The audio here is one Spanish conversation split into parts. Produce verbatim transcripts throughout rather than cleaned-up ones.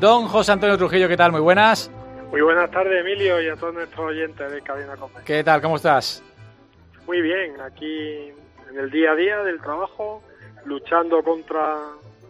Don José Antonio Trujillo, ¿qué tal? Muy buenas. Muy buenas tardes, Emilio, y a todos nuestros oyentes de Cadena Cope. ¿Qué tal? ¿Cómo estás? Muy bien, aquí en el día a día del trabajo, luchando contra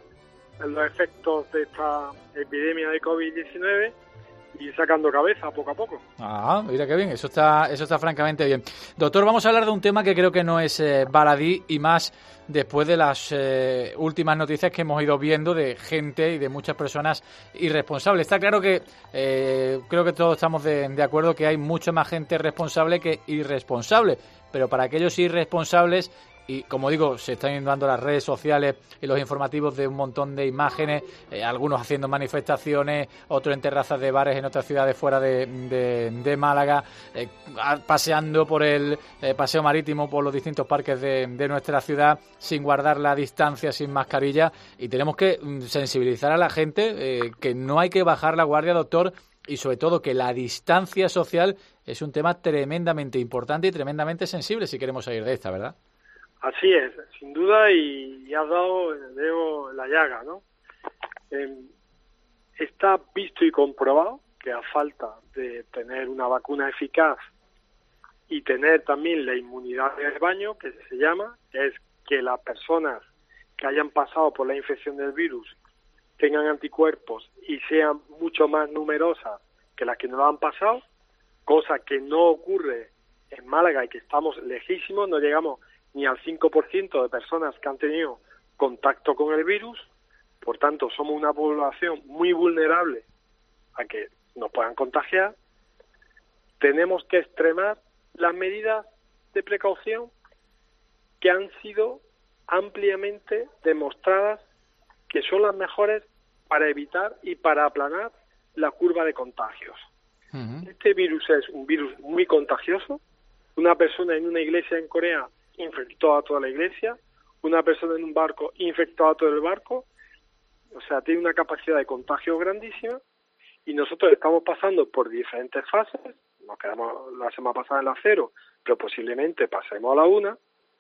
los efectos de esta epidemia de covid diecinueve y sacando cabeza poco a poco. Ah, mira qué bien, eso está, eso está francamente bien. Doctor, vamos a hablar de un tema que creo que no es eh, baladí, y más después de las eh, últimas noticias que hemos ido viendo de gente y de muchas personas irresponsables. Está claro que eh, creo que todos estamos de, de acuerdo que hay mucha más gente responsable que irresponsable, pero para aquellos irresponsables, y como digo, se están inundando las redes sociales y los informativos de un montón de imágenes, eh, algunos haciendo manifestaciones, otros en terrazas de bares en otras ciudades fuera de, de, de Málaga, eh, paseando por el eh, paseo marítimo, por los distintos parques de, de nuestra ciudad, sin guardar la distancia, sin mascarilla, y tenemos que mm, sensibilizar a la gente eh, que no hay que bajar la guardia, doctor, y sobre todo que la distancia social es un tema tremendamente importante y tremendamente sensible si queremos salir de esta, ¿verdad? Así es, sin duda, y, y has dado el dedo en la llaga, ¿no? Eh, está visto y comprobado que a falta de tener una vacuna eficaz y tener también la inmunidad de rebaño, que se llama, que es que las personas que hayan pasado por la infección del virus tengan anticuerpos y sean mucho más numerosas que las que no lo han pasado, cosa que no ocurre en Málaga y que estamos lejísimos, no llegamos ni al cinco por ciento de personas que han tenido contacto con el virus. Por tanto, somos una población muy vulnerable a que nos puedan contagiar. Tenemos que extremar las medidas de precaución que han sido ampliamente demostradas que son las mejores para evitar y para aplanar la curva de contagios. Uh-huh. Este virus es un virus muy contagioso. Una persona en una iglesia en Corea infectó a toda la iglesia, una persona en un barco infectó a todo el barco, o sea, tiene una capacidad de contagio grandísima, y nosotros estamos pasando por diferentes fases. Nos quedamos la semana pasada en la cero, pero posiblemente pasemos a la una,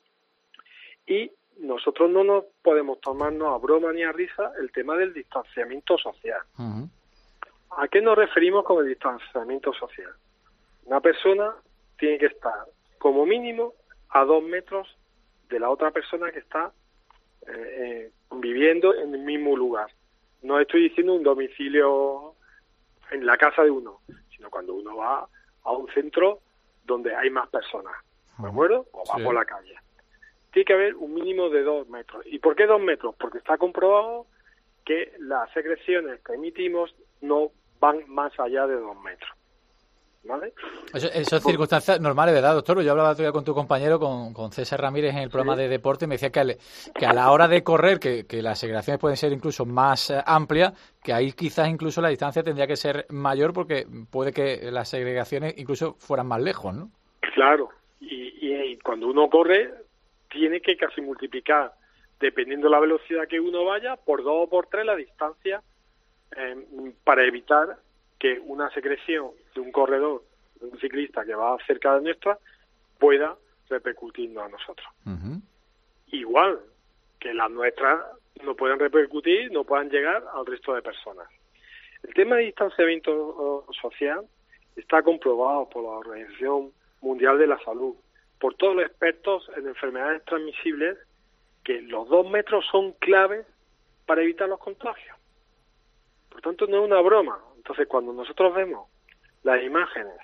y nosotros no nos podemos tomarnos a broma ni a risa el tema del distanciamiento social. Uh-huh. ¿A qué nos referimos con el distanciamiento social? Una persona tiene que estar como mínimo a dos metros de la otra persona que está eh, eh, viviendo en el mismo lugar. No estoy diciendo un domicilio en la casa de uno, sino cuando uno va a un centro donde hay más personas, ¿de acuerdo? O va sí. por la calle. Tiene que haber un mínimo de dos metros. ¿Y por qué dos metros? Porque está comprobado que las secreciones que emitimos no van más allá de dos metros. ¿Vale? Eso, eso es circunstancias normales, ¿verdad, doctor? Yo hablaba todavía con tu compañero, con, con César Ramírez, en el programa sí. de deporte, y me decía que, al, que a la hora de correr, que, que las segregaciones pueden ser incluso más eh, amplias, que ahí quizás incluso la distancia tendría que ser mayor, porque puede que las segregaciones incluso fueran más lejos, ¿no? Claro, y, y cuando uno corre, tiene que casi multiplicar, dependiendo de la velocidad que uno vaya, por dos o por tres la distancia, eh, para evitar que una secreción de un corredor, de un ciclista que va cerca de nuestra, pueda repercutirnos a nosotros. Uh-huh. Igual que las nuestras no pueden repercutir, no puedan llegar al resto de personas. El tema de distanciamiento social está comprobado por la Organización Mundial de la Salud, por todos los expertos en enfermedades transmisibles, que los dos metros son claves para evitar los contagios. Por tanto, no es una broma. Entonces, cuando nosotros vemos las imágenes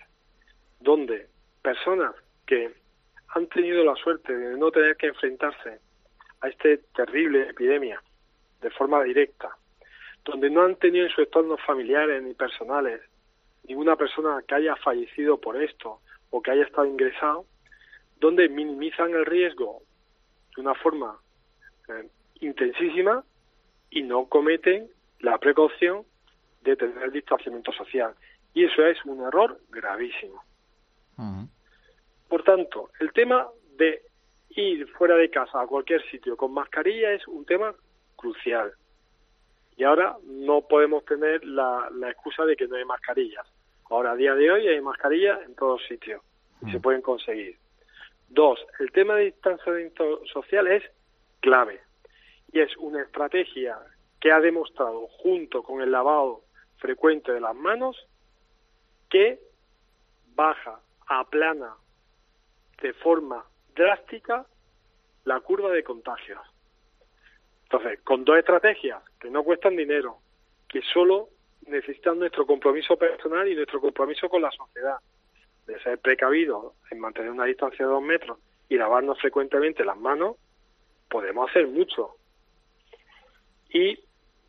donde personas que han tenido la suerte de no tener que enfrentarse a esta terrible epidemia de forma directa, donde no han tenido en sus entornos familiares ni personales ninguna persona que haya fallecido por esto o que haya estado ingresado, donde minimizan el riesgo de una forma eh, intensísima y no cometen la precaución de tener el distanciamiento social. Y eso es un error gravísimo. Uh-huh. Por tanto, el tema de ir fuera de casa a cualquier sitio con mascarilla es un tema crucial. Y ahora no podemos tener la, la excusa de que no hay mascarillas. Ahora, a día de hoy, hay mascarillas en todos sitios y uh-huh. se pueden conseguir. Dos, el tema de distanciamiento social es clave. Y es una estrategia que ha demostrado, junto con el lavado frecuente de las manos que baja, aplana de forma drástica la curva de contagios. Entonces, con dos estrategias que no cuestan dinero, que solo necesitan nuestro compromiso personal y nuestro compromiso con la sociedad, de ser precavidos en mantener una distancia de dos metros y lavarnos frecuentemente las manos, podemos hacer mucho. Y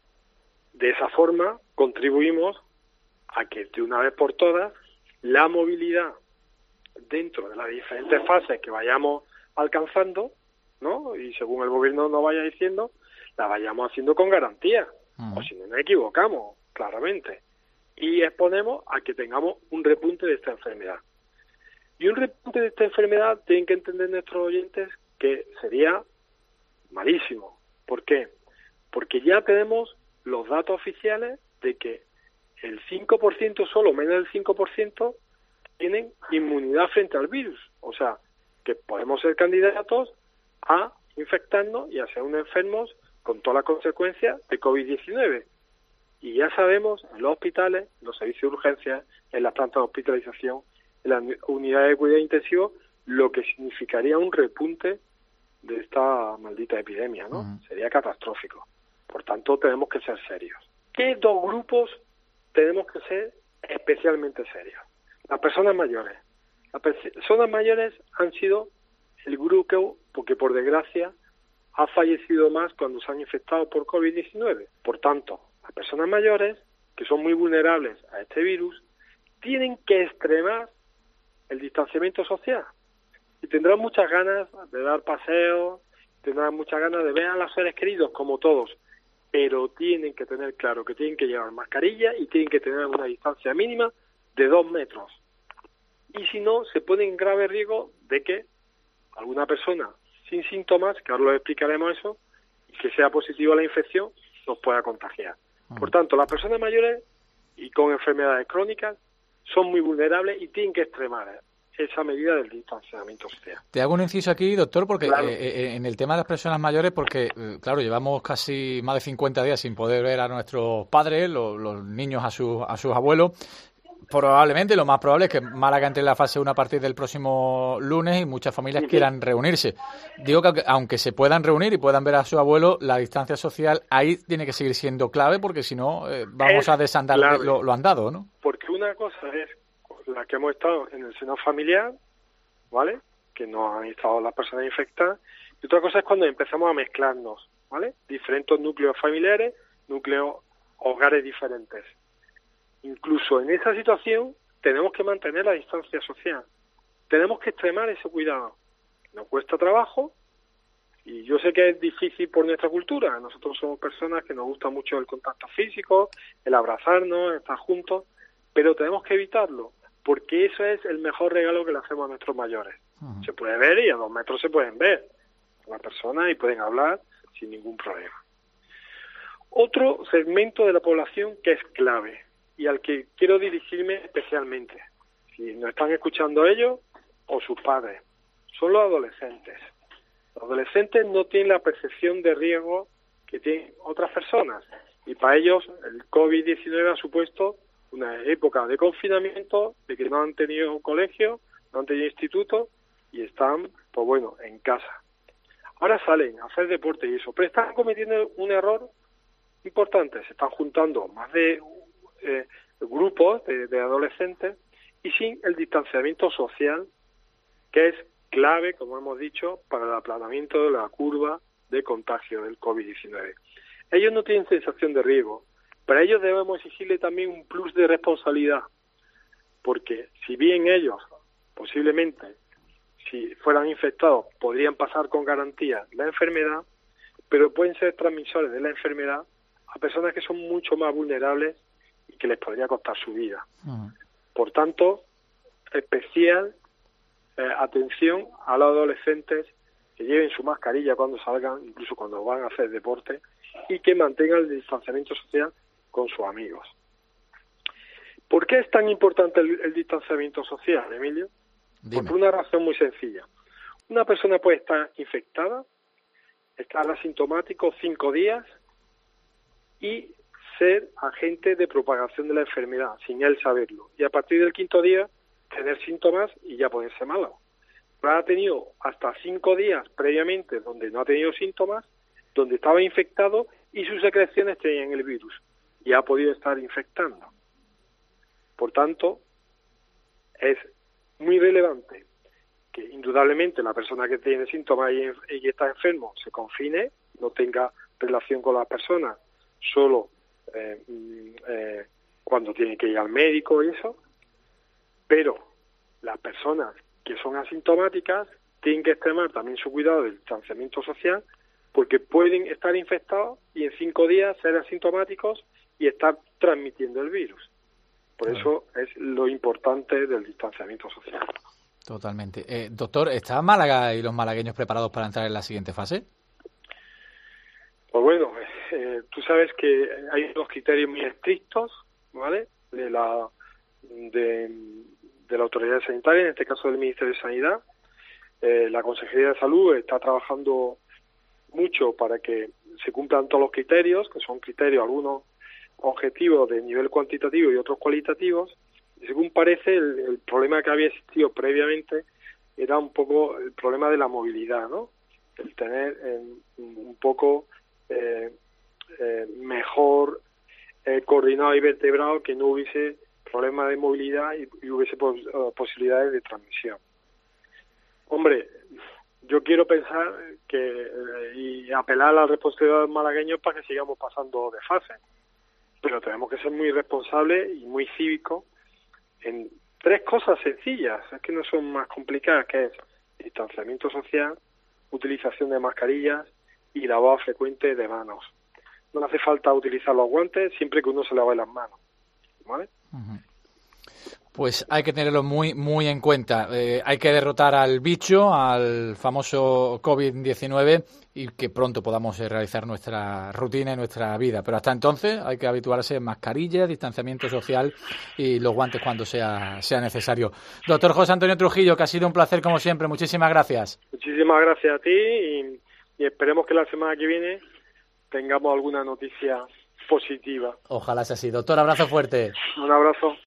de esa forma contribuimos a que de una vez por todas la movilidad dentro de las diferentes fases que vayamos alcanzando, ¿no? Y según el gobierno nos vaya diciendo, la vayamos haciendo con garantía, uh-huh. o si no nos equivocamos, claramente. Y exponemos a que tengamos un repunte de esta enfermedad. Y un repunte de esta enfermedad tienen que entender nuestros oyentes que sería malísimo. ¿Por qué? Porque ya tenemos los datos oficiales de que el cinco por ciento, solo menos del cinco por ciento, tienen inmunidad frente al virus. O sea, que podemos ser candidatos a infectarnos y a ser unos enfermos con todas las consecuencias de covid diecinueve. Y ya sabemos en los hospitales, en los servicios de urgencia, en las plantas de hospitalización, en las unidades de cuidado intensivo, lo que significaría un repunte de esta maldita epidemia, ¿no? Uh-huh. Sería catastrófico. Por tanto, tenemos que ser serios. ¿Qué dos grupos tenemos que ser especialmente serios? Las personas mayores. Las personas mayores han sido el grupo porque, por desgracia, ha fallecido más cuando se han infectado por covid diecinueve. Por tanto, las personas mayores, que son muy vulnerables a este virus, tienen que extremar el distanciamiento social. Y tendrán muchas ganas de dar paseos, tendrán muchas ganas de ver a los seres queridos, como todos, pero tienen que tener claro que tienen que llevar mascarilla y tienen que tener una distancia mínima de dos metros. Y si no, se ponen en grave riesgo de que alguna persona sin síntomas, que ahora lo explicaremos eso, y que sea positiva a la infección, nos pueda contagiar. Por tanto, las personas mayores y con enfermedades crónicas son muy vulnerables y tienen que extremar esa medida del distanciamiento social. Te hago un inciso aquí, doctor, porque claro. eh, en el tema de las personas mayores, porque, eh, claro, llevamos casi más de cincuenta días sin poder ver a nuestros padres, los, los niños a sus, a sus abuelos. Probablemente, lo más probable es que Málaga entre en la fase uno a partir del próximo lunes y muchas familias sí, quieran sí. reunirse. Digo que aunque se puedan reunir y puedan ver a su abuelo, la distancia social ahí tiene que seguir siendo clave, porque si no eh, vamos es a desandar lo, lo andado, ¿no? Porque una cosa es la que hemos estado en el seno familiar, ¿vale? Que no han estado las personas infectadas. Y otra cosa es cuando empezamos a mezclarnos, ¿vale? Diferentes núcleos familiares, núcleos, hogares diferentes. Incluso en esa situación tenemos que mantener la distancia social. Tenemos que extremar ese cuidado. Nos cuesta trabajo y yo sé que es difícil por nuestra cultura. Nosotros somos personas que nos gusta mucho el contacto físico, el abrazarnos, estar juntos, pero tenemos que evitarlo porque eso es el mejor regalo que le hacemos a nuestros mayores. Uh-huh. Se puede ver y a dos metros se pueden ver las personas y pueden hablar sin ningún problema. Otro segmento de la población que es clave y al que quiero dirigirme especialmente, si nos están escuchando ellos o sus padres, son los adolescentes. Los adolescentes no tienen la percepción de riesgo que tienen otras personas y para ellos el covid diecinueve ha supuesto una época de confinamiento, de que no han tenido colegio, no han tenido instituto y están, pues bueno, en casa. Ahora salen a hacer deporte y eso, pero están cometiendo un error importante. Se están juntando más de Eh, grupos de, de adolescentes y sin el distanciamiento social que es clave, como hemos dicho, para el aplanamiento de la curva de contagio del covid diecinueve. Ellos no tienen sensación de riesgo, pero a ellos debemos exigirle también un plus de responsabilidad, porque si bien ellos posiblemente, si fueran infectados, podrían pasar con garantía la enfermedad, pero pueden ser transmisores de la enfermedad a personas que son mucho más vulnerables y que les podría costar su vida. Uh-huh. Por tanto, especial eh, atención a los adolescentes que lleven su mascarilla cuando salgan, incluso cuando van a hacer deporte, y que mantengan el distanciamiento social con sus amigos. ¿Por qué es tan importante el, el distanciamiento social, Emilio? Dime. Por una razón muy sencilla. Una persona puede estar infectada, estar asintomático cinco días y ser agente de propagación de la enfermedad, sin él saberlo. Y a partir del quinto día, tener síntomas y ya ponerse malo. Pero ha tenido hasta cinco días previamente donde no ha tenido síntomas, donde estaba infectado y sus secreciones tenían el virus y ha podido estar infectando. Por tanto, es muy relevante que indudablemente la persona que tiene síntomas y, y que está enfermo se confine, no tenga relación con las personas, solo eh, eh, cuando tiene que ir al médico y eso, pero las personas que son asintomáticas tienen que extremar también su cuidado del distanciamiento social, porque pueden estar infectados y en cinco días ser asintomáticos y estar transmitiendo el virus. Por eso es lo importante del distanciamiento social. Totalmente. Eh, doctor, ¿está Málaga y los malagueños preparados para entrar en la siguiente fase? Pues bueno, eh, tú sabes que hay unos criterios muy estrictos, ¿vale? De la de, de la autoridad sanitaria, en este caso del Ministerio de Sanidad. Eh, la Consejería de Salud está trabajando mucho para que se cumplan todos los criterios, que son criterios algunos objetivos de nivel cuantitativo y otros cualitativos. Y según parece, el, el problema que había existido previamente era un poco el problema de la movilidad, ¿no? El tener eh, un poco eh, eh, mejor eh, coordinado y vertebrado, que no hubiese problema de movilidad y, y hubiese pos, uh, posibilidades de transmisión. Hombre, yo quiero pensar que eh, y apelar a la responsabilidad de los malagueños para que sigamos pasando de fase, pero tenemos que ser muy responsables y muy cívicos en tres cosas sencillas, es que no son más complicadas, que es distanciamiento social, utilización de mascarillas y lavado frecuente de manos. No hace falta utilizar los guantes siempre que uno se lave las manos, ¿vale? Uh-huh. Pues hay que tenerlo muy muy en cuenta. Eh, hay que derrotar al bicho, al famoso covid diecinueve, y que pronto podamos eh, realizar nuestra rutina y nuestra vida. Pero hasta entonces hay que habituarse en mascarillas, distanciamiento social y los guantes cuando sea, sea necesario. Doctor José Antonio Trujillo, que ha sido un placer como siempre. Muchísimas gracias. Muchísimas gracias a ti y, y esperemos que la semana que viene tengamos alguna noticia positiva. Ojalá sea así. Doctor, abrazo fuerte. Un abrazo.